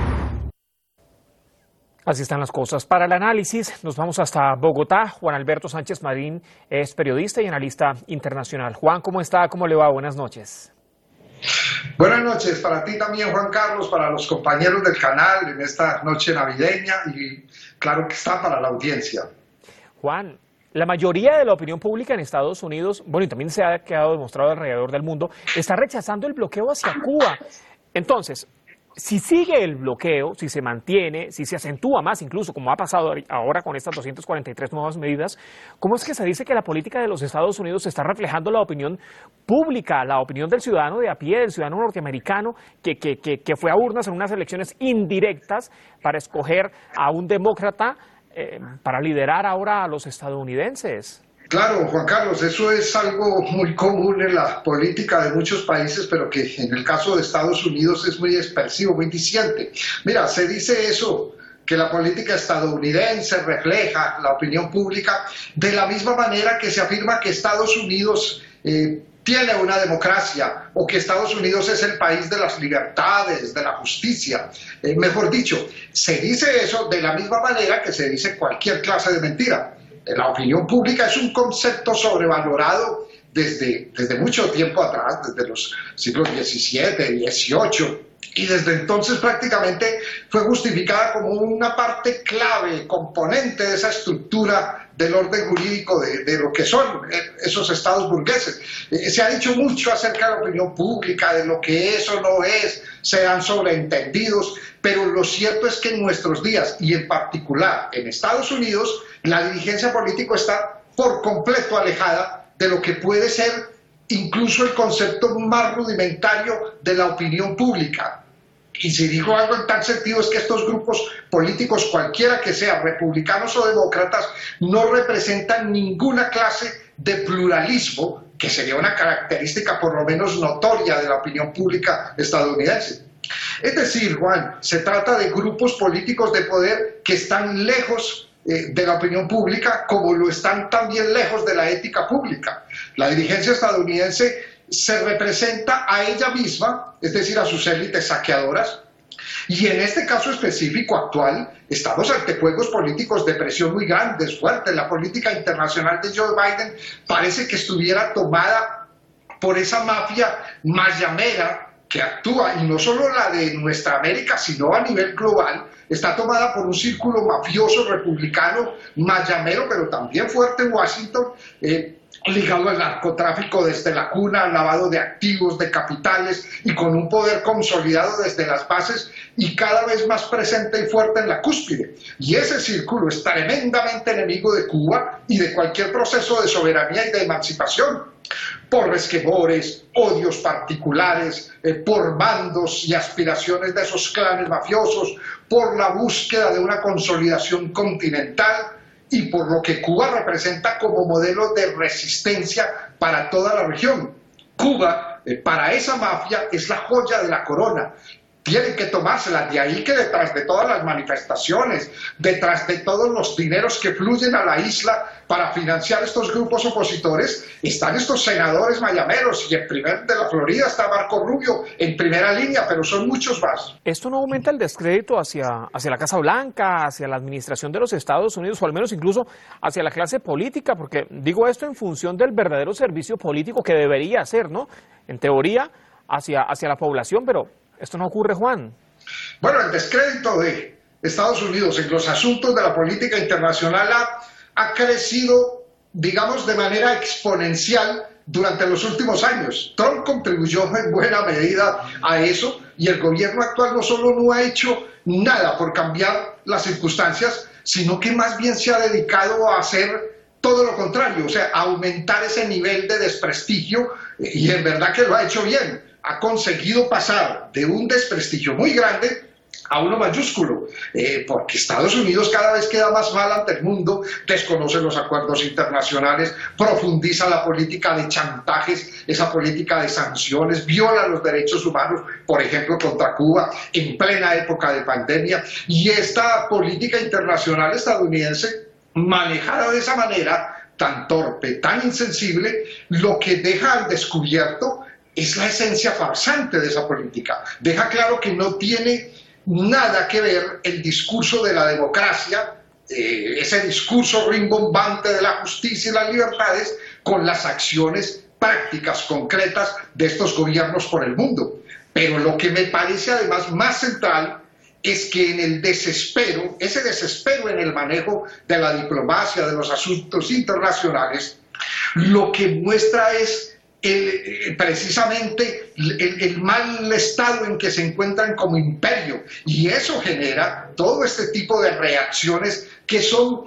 Así están las cosas. Para el análisis nos vamos hasta Bogotá. Juan Alberto Sánchez Marín es periodista y analista internacional. Juan, ¿cómo está? ¿Cómo le va? Buenas noches. Buenas noches para ti también, Juan Carlos, para los compañeros del canal en esta noche navideña y claro que está para la audiencia. Juan, la mayoría de la opinión pública en Estados Unidos, bueno, y también se ha quedado demostrado alrededor del mundo, está rechazando el bloqueo hacia Cuba. Entonces, si sigue el bloqueo, si se mantiene, si se acentúa más, incluso como ha pasado ahora con estas 243 nuevas medidas, ¿cómo es que se dice que la política de los Estados Unidos está reflejando la opinión pública, la opinión del ciudadano de a pie, del ciudadano norteamericano, que fue a urnas en unas elecciones indirectas para escoger a un demócrata para liderar ahora a los estadounidenses? Claro, Juan Carlos, eso es algo muy común en la política de muchos países, pero que en el caso de Estados Unidos es muy expresivo, muy diciente. Mira, se dice eso, que la política estadounidense refleja la opinión pública de la misma manera que se afirma que Estados Unidos tiene una democracia o que Estados Unidos es el país de las libertades, de la justicia. Mejor dicho, se dice eso de la misma manera que se dice cualquier clase de mentira. La opinión pública es un concepto sobrevalorado desde mucho tiempo atrás, desde los siglos XVII, XVIII, y desde entonces prácticamente fue justificada como una parte clave, componente de esa estructura del orden jurídico de lo que son esos estados burgueses. Se ha dicho mucho acerca de la opinión pública, de lo que es o no es, se dan sobreentendidos, pero lo cierto es que en nuestros días, y en particular en Estados Unidos, la dirigencia política está por completo alejada de lo que puede ser incluso el concepto más rudimentario de la opinión pública. Y si digo algo en tal sentido es que estos grupos políticos, cualquiera que sean, republicanos o demócratas, no representan ninguna clase de pluralismo, que sería una característica por lo menos notoria de la opinión pública estadounidense. Es decir, Juan, se trata de grupos políticos de poder que están lejos de la opinión pública, como lo están también lejos de la ética pública. La dirigencia estadounidense se representa a ella misma, es decir, a sus élites saqueadoras, y en este caso específico actual estamos ante juegos políticos de presión muy grandes, fuertes. La política internacional de Joe Biden parece que estuviera tomada por esa mafia mayamera que actúa, y no solo la de nuestra América, sino a nivel global. Está tomada por un círculo mafioso republicano mayamero, pero también fuerte en Washington, ligado al narcotráfico desde la cuna, al lavado de activos, de capitales, y con un poder consolidado desde las bases y cada vez más presente y fuerte en la cúspide. Y ese círculo es tremendamente enemigo de Cuba y de cualquier proceso de soberanía y de emancipación, por resquemores, odios particulares, por bandos y aspiraciones de esos clanes mafiosos, por la búsqueda de una consolidación continental y por lo que Cuba representa como modelo de resistencia para toda la región. Cuba, para esa mafia, es la joya de la corona. tienen que tomárselas. De ahí que detrás de todas las manifestaciones, detrás de todos los dineros que fluyen a la isla para financiar estos grupos opositores, están estos senadores mayameros, y el primer de la Florida está Marco Rubio en primera línea, pero son muchos más. ¿Esto no aumenta el descrédito hacia la Casa Blanca, hacia la administración de los Estados Unidos, o al menos incluso hacia la clase política? Porque digo esto en función del verdadero servicio político que debería hacer, ¿no? En teoría, hacia la población, pero ¿esto no ocurre, Juan? Bueno, el descrédito de Estados Unidos en los asuntos de la política internacional ha crecido, digamos, de manera exponencial durante los últimos años. Trump contribuyó en buena medida a eso, y el gobierno actual no solo no ha hecho nada por cambiar las circunstancias, sino que más bien se ha dedicado a hacer todo lo contrario, o sea, a aumentar ese nivel de desprestigio, y en verdad que lo ha hecho bien. Ha conseguido pasar de un desprestigio muy grande a uno mayúsculo, porque Estados Unidos cada vez queda más mal ante el mundo, desconoce los acuerdos internacionales, profundiza la política de chantajes, esa política de sanciones, viola los derechos humanos, por ejemplo, contra Cuba, en plena época de pandemia, y esta política internacional estadounidense, manejada de esa manera, tan torpe, tan insensible, lo que deja al descubierto es la esencia farsante de esa política. Deja claro que no tiene nada que ver el discurso de la democracia, ese discurso rimbombante de la justicia y las libertades, con las acciones prácticas, concretas de estos gobiernos por el mundo. Pero lo que me parece además más central es que en el desespero, ese desespero en el manejo de la diplomacia, de los asuntos internacionales, lo que muestra es precisamente el mal estado en que se encuentran como imperio, y eso genera todo este tipo de reacciones que son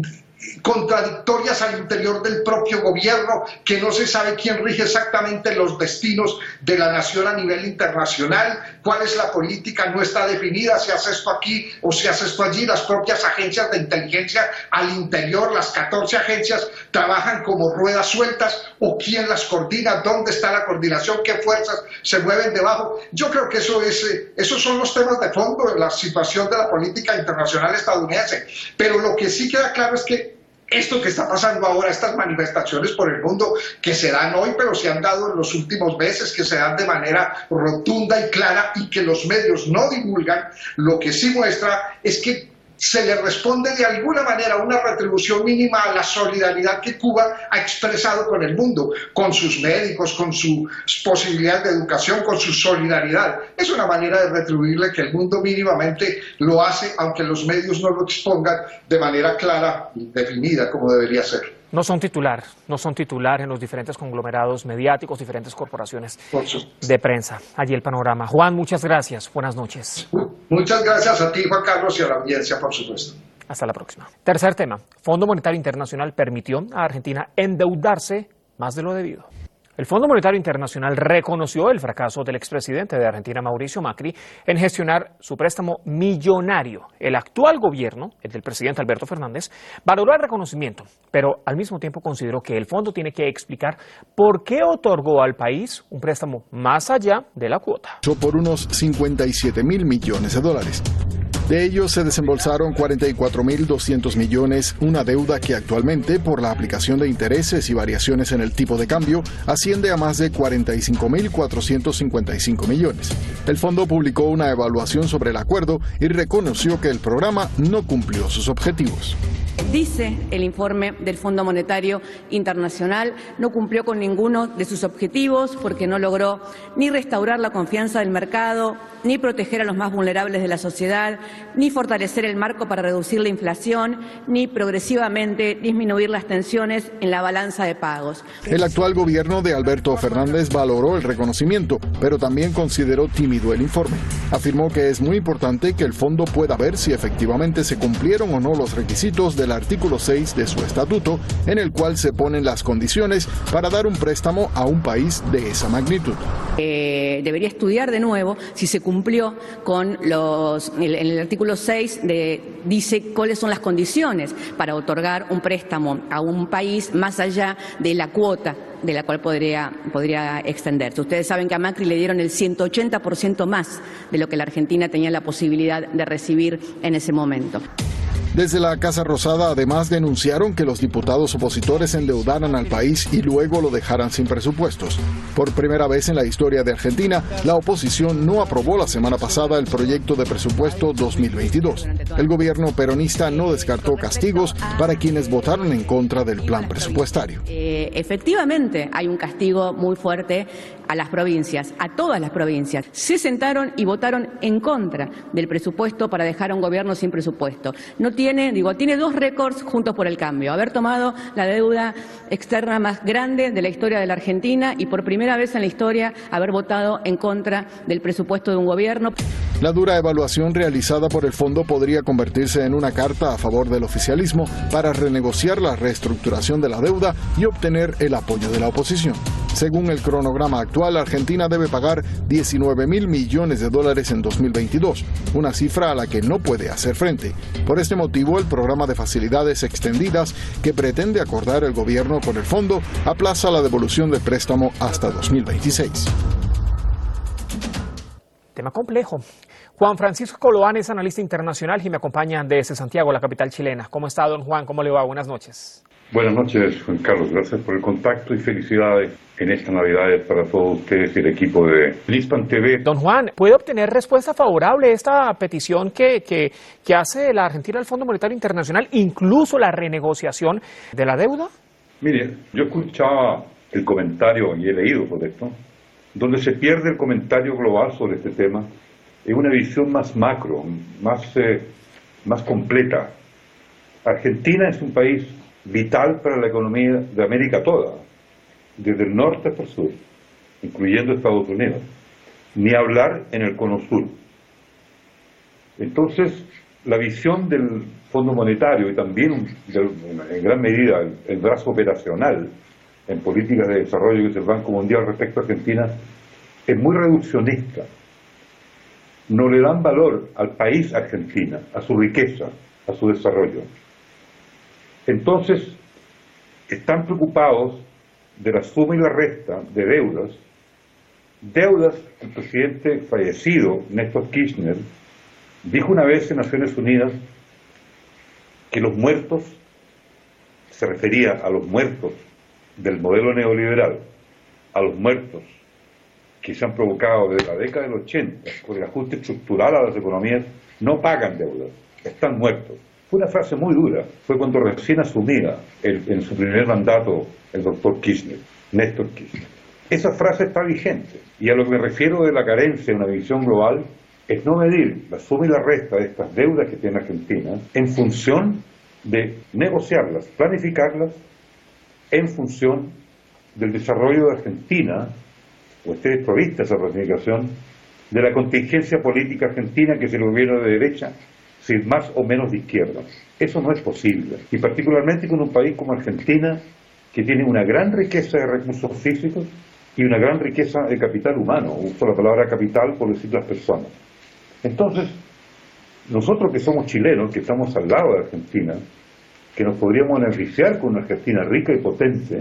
contradictorias al interior del propio gobierno, que no se sabe quién rige exactamente los destinos de la nación a nivel internacional, cuál es la política, no está definida, si hace esto aquí o si hace esto allí. Las propias agencias de inteligencia al interior, las 14 agencias, trabajan como ruedas sueltas, o quién las coordina, dónde está la coordinación, qué fuerzas se mueven debajo. Yo creo que esos son los temas de fondo de la situación de la política internacional estadounidense, pero lo que sí queda claro es que esto que está pasando ahora, estas manifestaciones por el mundo que se dan hoy, pero se han dado en los últimos meses, que se dan de manera rotunda y clara y que los medios no divulgan, lo que sí muestra es que se le responde de alguna manera una retribución mínima a la solidaridad que Cuba ha expresado con el mundo, con sus médicos, con sus posibilidades de educación, con su solidaridad. Es una manera de retribuirle que el mundo mínimamente lo hace, aunque los medios no lo expongan de manera clara y definida como debería ser. No son titular en los diferentes conglomerados mediáticos, diferentes corporaciones de prensa. Allí el panorama. Juan, muchas gracias. Buenas noches. Muchas gracias a ti, Juan Carlos, y a la audiencia, por supuesto. Hasta la próxima. Tercer tema. Fondo Monetario Internacional permitió a Argentina endeudarse más de lo debido. El Fondo Monetario Internacional reconoció el fracaso del expresidente de Argentina, Mauricio Macri, en gestionar su préstamo millonario. El actual gobierno, el del presidente Alberto Fernández, valoró el reconocimiento, pero al mismo tiempo consideró que el fondo tiene que explicar por qué otorgó al país un préstamo más allá de la cuota. Por unos $57.000 millones. De ellos se desembolsaron 44.200 millones, una deuda que actualmente, por la aplicación de intereses y variaciones en el tipo de cambio, asciende a más de 45.455 millones. El fondo publicó una evaluación sobre el acuerdo y reconoció que el programa no cumplió sus objetivos. Dice el informe del Fondo Monetario Internacional, no cumplió con ninguno de sus objetivos porque no logró ni restaurar la confianza del mercado, ni proteger a los más vulnerables de la sociedad, ni fortalecer el marco para reducir la inflación, ni progresivamente disminuir las tensiones en la balanza de pagos. El actual gobierno de Alberto Fernández valoró el reconocimiento, pero también consideró tímido el informe. Afirmó que es muy importante que el fondo pueda ver si efectivamente se cumplieron o no los requisitos de la artículo 6 de su estatuto, en el cual se ponen las condiciones para dar un préstamo a un país de esa magnitud. Debería estudiar de nuevo si se cumplió con en el artículo 6 dice cuáles son las condiciones para otorgar un préstamo a un país más allá de la cuota de la cual podría extenderse. Ustedes saben que a Macri le dieron el 180% más de lo que la Argentina tenía la posibilidad de recibir en ese momento. Desde la Casa Rosada, además, denunciaron que los diputados opositores endeudaran al país y luego lo dejaran sin presupuestos. Por primera vez en la historia de Argentina, la oposición no aprobó la semana pasada el proyecto de presupuesto 2022. El gobierno peronista no descartó castigos para quienes votaron en contra del plan presupuestario. Efectivamente, hay un castigo muy fuerte a las provincias, a todas las provincias. Se sentaron y votaron en contra del presupuesto para dejar a un gobierno sin presupuesto. Tiene dos récords Juntos por el Cambio: haber tomado la deuda externa más grande de la historia de la Argentina y por primera vez en la historia haber votado en contra del presupuesto de un gobierno. La dura evaluación realizada por el fondo podría convertirse en una carta a favor del oficialismo para renegociar la reestructuración de la deuda y obtener el apoyo de la oposición. Según el cronograma actual, Argentina debe pagar $19.000 millones en 2022, una cifra a la que no puede hacer frente. Por este motivo, el programa de facilidades extendidas que pretende acordar el gobierno con el fondo aplaza la devolución del préstamo hasta 2026. Tema complejo. Juan Francisco Coloán es analista internacional y me acompaña desde Santiago, la capital chilena. ¿Cómo está, don Juan? ¿Cómo le va? Buenas noches. Buenas noches, Juan Carlos. Gracias por el contacto y felicidades en estas Navidades para todos ustedes y el equipo de Lispan TV. Don Juan, ¿puede obtener respuesta favorable a esta petición que hace la Argentina al Fondo Monetario Internacional, incluso la renegociación de la deuda? Mire, yo escuchaba el comentario y he leído sobre esto, donde se pierde el comentario global sobre este tema en una visión más macro, más completa. Argentina es un país vital para la economía de América toda, desde el norte hasta el sur, incluyendo Estados Unidos, ni hablar en el cono sur. Entonces, la visión del Fondo Monetario y también, en gran medida, el brazo operacional en políticas de desarrollo que es el Banco Mundial respecto a Argentina, es muy reduccionista. No le dan valor al país Argentina, a su riqueza, a su desarrollo. Entonces, están preocupados de la suma y la resta de deudas que el presidente fallecido, Néstor Kirchner, dijo una vez en Naciones Unidas que los muertos, se refería a los muertos del modelo neoliberal, a los muertos que se han provocado desde la década del 80 con el ajuste estructural a las economías, no pagan deudas, están muertos. Fue una frase muy dura, fue cuando recién asumía en su primer mandato el doctor Kirchner, Néstor Kirchner. Esa frase está vigente, y a lo que me refiero de la carencia de una visión global es no medir la suma y la resta de estas deudas que tiene Argentina en función de negociarlas, planificarlas en función del desarrollo de Argentina, o esté desprovista esa planificación, de la contingencia política argentina, que es el gobierno de derecha, si más o menos de izquierda. Eso no es posible, y particularmente con un país como Argentina, que tiene una gran riqueza de recursos físicos y una gran riqueza de capital humano. Uso la palabra capital por decir las personas. Entonces, nosotros que somos chilenos, que estamos al lado de Argentina, que nos podríamos beneficiar con una Argentina rica y potente,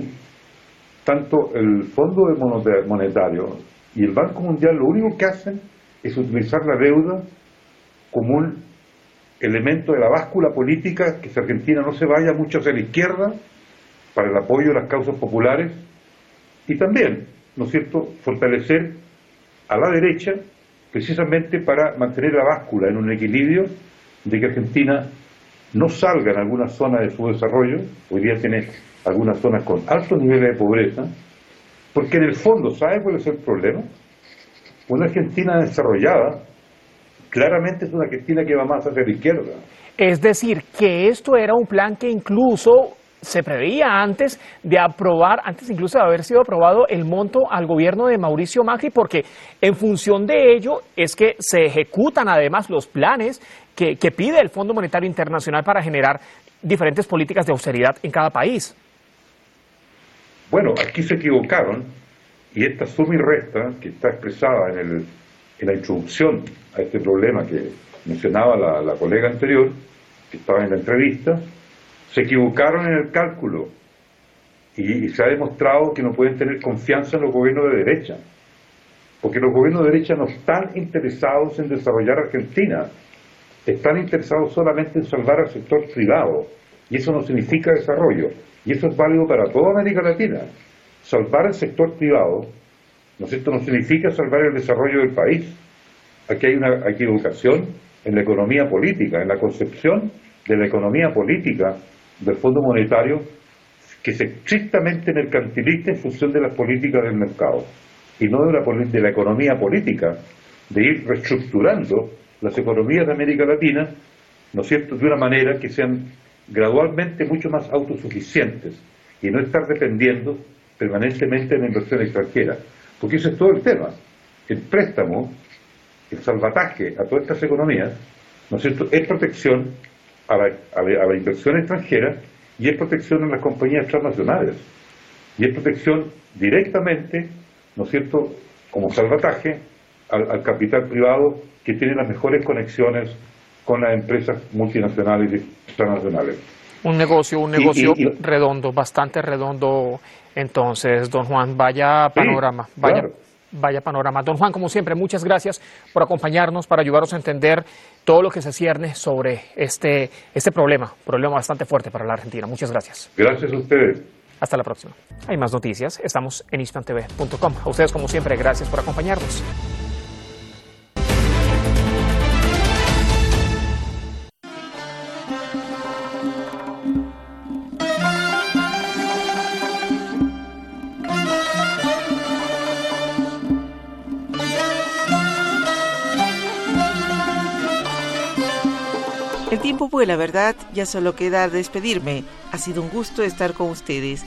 tanto el Fondo Monetario y el Banco Mundial lo único que hacen es utilizar la deuda como un elemento de la báscula política, que si Argentina no se vaya mucho hacia la izquierda, para el apoyo de las causas populares, y también, ¿no es cierto?, fortalecer a la derecha, precisamente para mantener la báscula en un equilibrio de que Argentina no salga en algunas zonas de su desarrollo. Hoy día tiene algunas zonas con altos niveles de pobreza, porque en el fondo, ¿sabe cuál es el problema? Una Argentina desarrollada claramente es una Argentina que va más hacia la izquierda. Es decir, que esto era un plan que incluso se preveía antes de aprobar, antes incluso de haber sido aprobado el monto al gobierno de Mauricio Macri, porque en función de ello es que se ejecutan además los planes que pide el Fondo Monetario Internacional para generar diferentes políticas de austeridad en cada país. Bueno, aquí se equivocaron, y esta suma y resta que está expresada en la introducción a este problema que mencionaba la colega anterior, que estaba en la entrevista, se equivocaron en el cálculo, y se ha demostrado que no pueden tener confianza en los gobiernos de derecha, porque los gobiernos de derecha no están interesados en desarrollar Argentina, están interesados solamente en salvar al sector privado, y eso no significa desarrollo, y eso es válido para toda América Latina. Salvar el sector privado, ¿no es cierto?, no significa salvar el desarrollo del país. Aquí hay una equivocación en la economía política, en la concepción de la economía política del Fondo Monetario, que se estrictamente mercantiliza en función de las políticas del mercado, y no de la economía política, de ir reestructurando las economías de América Latina, ¿no es cierto?, de una manera que sean gradualmente mucho más autosuficientes, y no estar dependiendo permanentemente de la inversión extranjera, porque ese es todo el tema. El préstamo, el salvataje a todas estas economías, ¿no es cierto?, es protección a la inversión extranjera, y es protección a las compañías transnacionales, y es protección directamente, ¿no es cierto?, como salvataje al capital privado que tiene las mejores conexiones con las empresas multinacionales y transnacionales. Un negocio redondo, bastante redondo. Entonces, don Juan, vaya panorama, sí, claro. Vaya panorama. Don Juan, como siempre, muchas gracias por acompañarnos, para ayudarnos a entender todo lo que se cierne sobre este problema bastante fuerte para la Argentina. Muchas gracias. Gracias a ustedes. Hasta la próxima. Hay más noticias, estamos en hispantv.com. A ustedes, como siempre, gracias por acompañarnos. El tiempo vuela, ¿verdad? Ya solo queda despedirme. Ha sido un gusto estar con ustedes.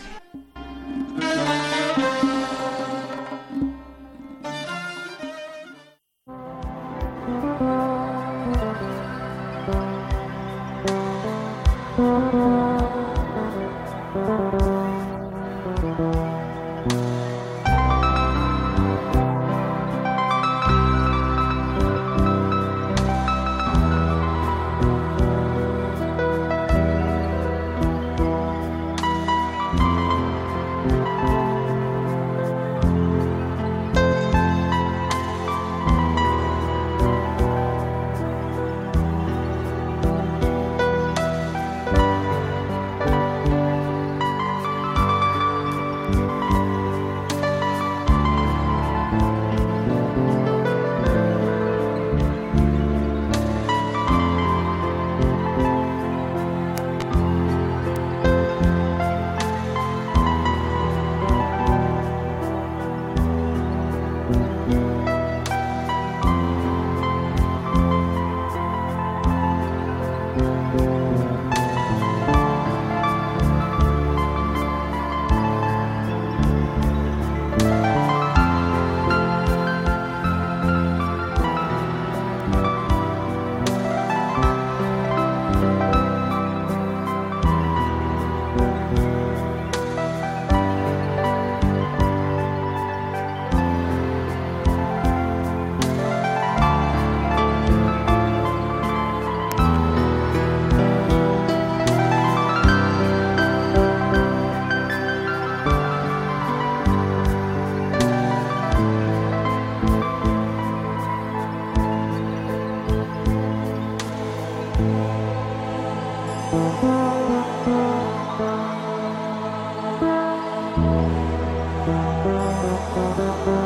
Thank you.